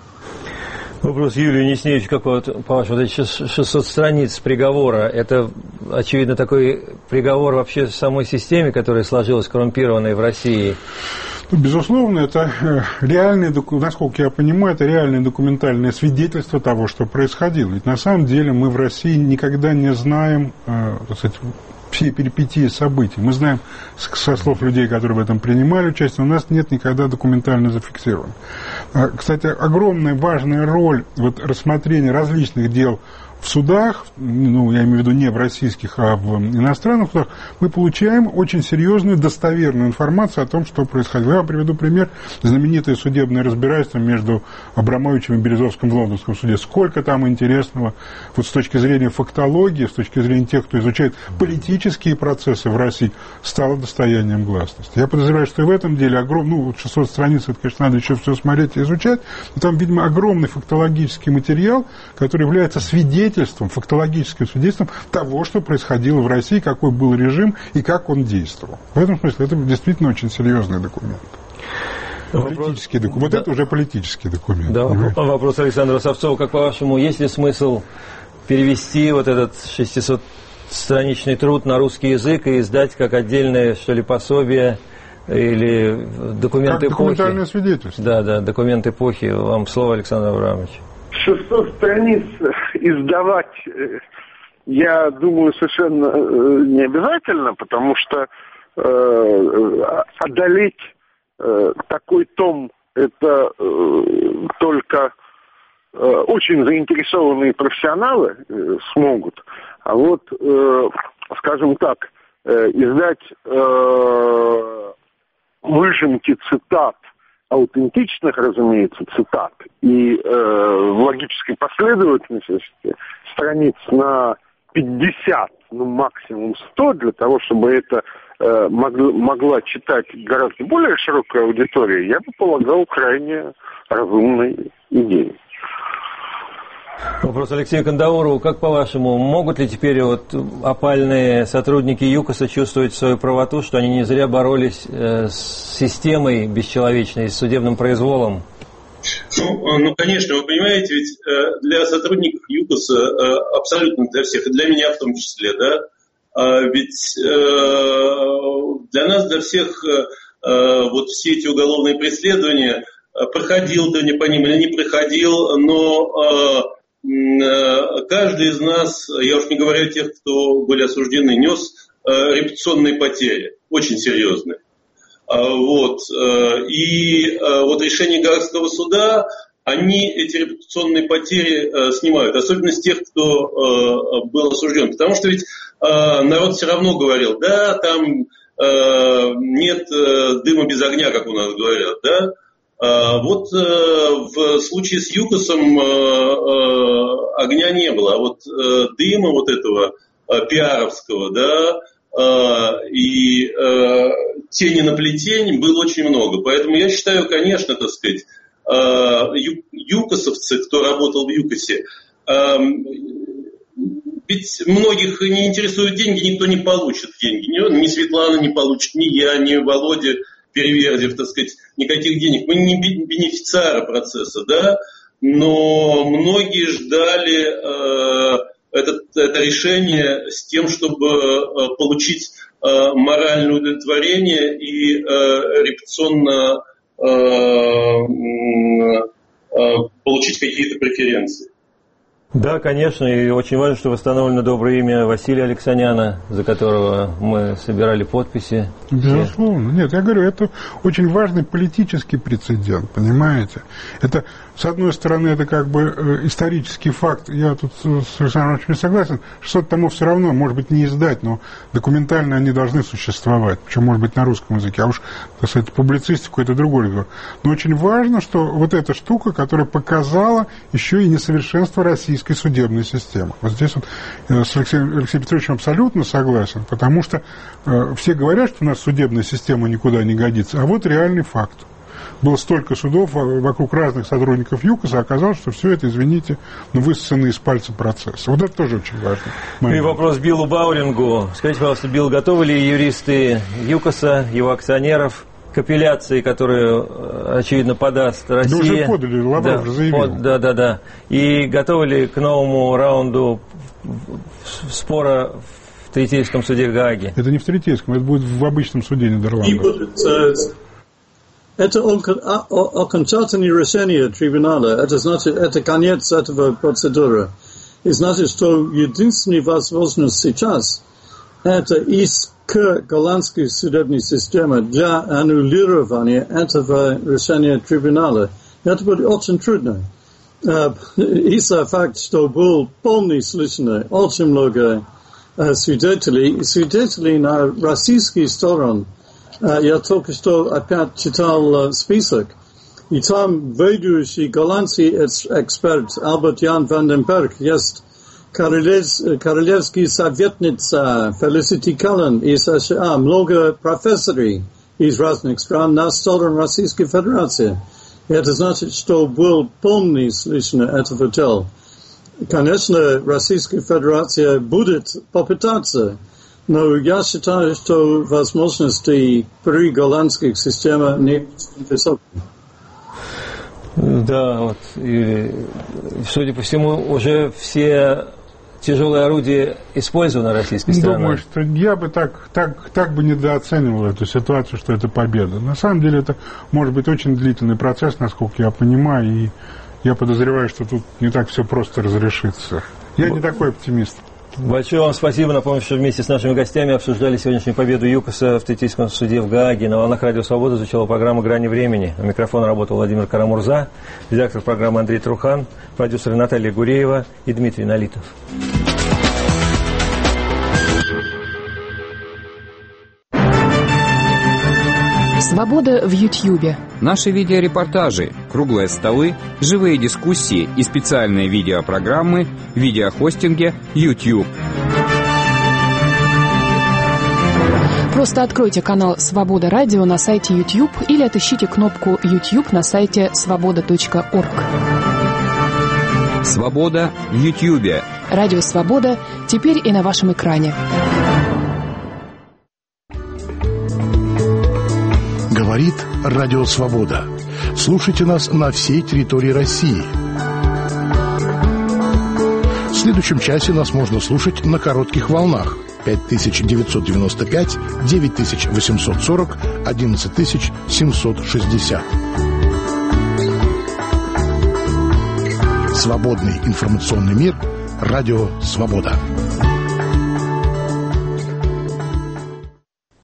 Вопрос Юлию Несневичу, как по-вашему, вот эти 600 страниц приговора, это, очевидно, такой приговор вообще самой системе, которая сложилась коррумпированной в России? Безусловно, это реальное, насколько я понимаю, это реальное документальное свидетельство того, что происходило. Ведь на самом деле мы в России никогда не знаем, так сказать, все перипетии событий. Мы знаем со слов людей, которые в этом принимали участие, у нас нет никогда документально зафиксировано. Кстати, огромная важная роль вот рассмотрения различных дел в судах, ну, я имею в виду не в российских, а в иностранных судах, мы получаем очень серьезную достоверную информацию о том, что происходило. Я вам приведу пример. Знаменитое судебное разбирательство между Абрамовичем и Березовским в Лондонском суде. Сколько там интересного вот с точки зрения фактологии, с точки зрения тех, кто изучает политические процессы в России, стало достоянием гласности. Я подозреваю, что и в этом деле 600 страниц, это, конечно, надо еще все смотреть и изучать, но там, видимо, огромный фактологический материал, который является фактологическим свидетельством того, что происходило в России, какой был режим и как он действовал. В этом смысле это действительно очень серьезный документ. Политический документ. Вот это уже политический документ. Да, вопрос Александра Савцова. Как по-вашему, есть ли смысл перевести вот этот 600-страничный труд на русский язык и издать как отдельное, что ли, пособие или документ эпохи? Документальное свидетельство. Да, документ эпохи. Вам слово, Александр Авраамович. 600 страниц издавать, я думаю, совершенно не обязательно, потому что одолеть такой том это только очень заинтересованные профессионалы смогут. А вот, скажем так, издать выжимки цитат, аутентичных, разумеется, цитат, и в логической последовательности страниц на 50, ну максимум 100, для того, чтобы это могла читать гораздо более широкая аудитория, я бы полагал крайне разумной идеей. Вопрос Алексею Кандаурову. Как по-вашему, могут ли теперь вот опальные сотрудники ЮКОСа чувствовать свою правоту, что они не зря боролись с системой бесчеловечной, с судебным произволом? Ну, конечно, вы понимаете, ведь для сотрудников ЮКОСа, абсолютно для всех, и для меня в том числе, да, ведь для нас, для всех, вот все эти уголовные преследования, проходил ты по ним или не проходил, но каждый из нас, я уж не говорю о тех, кто были осуждены, нес репутационные потери, очень серьезные. Вот. И вот решения Гаагского суда, они эти репутационные потери снимают, особенно с тех, кто был осужден. Потому что ведь народ все равно говорил, да, там нет дыма без огня, как у нас говорят, да. Вот в случае с ЮКОСом огня не было, а вот дыма вот этого пиаровского, да, и тени на плетень было очень много. Поэтому я считаю, конечно, так сказать, ЮКОСовцы, кто работал в ЮКОСе, ведь многих не интересуют деньги, никто не получит деньги. Ни Светлана не получит, ни я, ни Володя Переверзев, так сказать, никаких денег. Мы не бенефициары процесса, да, но многие ждали это решение с тем, чтобы получить моральное удовлетворение и репутационно получить какие-то преференции. Да, конечно, и очень важно, что восстановлено доброе имя Василия Алексаняна, за которого мы собирали подписи. Безусловно. Нет, я говорю, это очень важный политический прецедент, понимаете? Это, с одной стороны, это как бы исторический факт. Я тут с Александром очень согласен. 600 томов все равно, может быть, не издать, но документально они должны существовать. Причем, может быть, на русском языке. А уж, так сказать, публицистику это другой разговор. Но очень важно, что вот эта штука, которая показала еще и несовершенство российской судебной системы. Вот здесь вот с Алексеем Петровичем абсолютно согласен, потому что все говорят, что у нас судебная система никуда не годится, а вот реальный факт. Было столько судов вокруг разных сотрудников ЮКОСа, а оказалось, что все это, извините, высосанный из пальца процесс. Вот это тоже очень важно. И вопрос Биллу Баулингу. Скажите, пожалуйста, Билл, готовы ли юристы ЮКОСа, его акционеров, к апелляции, которую, очевидно, подаст Россия? Да уже подали, Лавров уже заявил. Да. И готовы ли к новому раунду спора в Третейском суде в Гааге? Это не в Третейском, это будет в обычном суде Нидерландов. Не будет. Это окончательное решение трибунала. Это значит, это конец этого процедуры. И значит, что единственная возможность сейчас это иск к голландской судебной системе для аннулирования этого решения трибунала. Это будет очень трудно. Из-за факта, что был полный слышно очень много свидетелей на российской стороне. Я только что опять читал список, и там ведущий голландский эксперт Альберт Ян Ванденберг есть королевский советница Фелисити Каллен из США, много профессоров из разных стран на сторону Российской Федерации. Это значит, что был полный слышно этого дела. Конечно, Российская Федерация будет попытаться, но я считаю, что возможности при голландских системах не высокие. Да, вот, и, судя по всему, уже все тяжелые орудия использованы российской стороной. Думаю, что я бы так бы недооценивал эту ситуацию, что это победа. На самом деле это может быть очень длительный процесс, насколько я понимаю, и я подозреваю, что тут не так все просто разрешится. Я не такой оптимист. Большое вам спасибо. Напомню, что вместе с нашими гостями обсуждали сегодняшнюю победу ЮКОСа в Третейском суде в Гааге. На волнах Радио Свобода звучала программа «Грани времени». У микрофона работал Владимир Карамурза, редактор программы Андрей Трухан, продюсеры Наталья Гуреева и Дмитрий Налитов. Свобода в Ютьюбе. Наши видеорепортажи, круглые столы, живые дискуссии и специальные видеопрограммы в видеохостинге YouTube. Просто откройте канал «Свобода Радио» на сайте YouTube или отыщите кнопку YouTube на сайте svoboda.org. Свобода в Ютьюбе. Радио «Свобода» теперь и на вашем экране. Говорит Радио «Свобода». Слушайте нас на всей территории России. В следующем часе нас можно слушать на коротких волнах 5995, 9840, 11760. Свободный информационный мир. Радио «Свобода».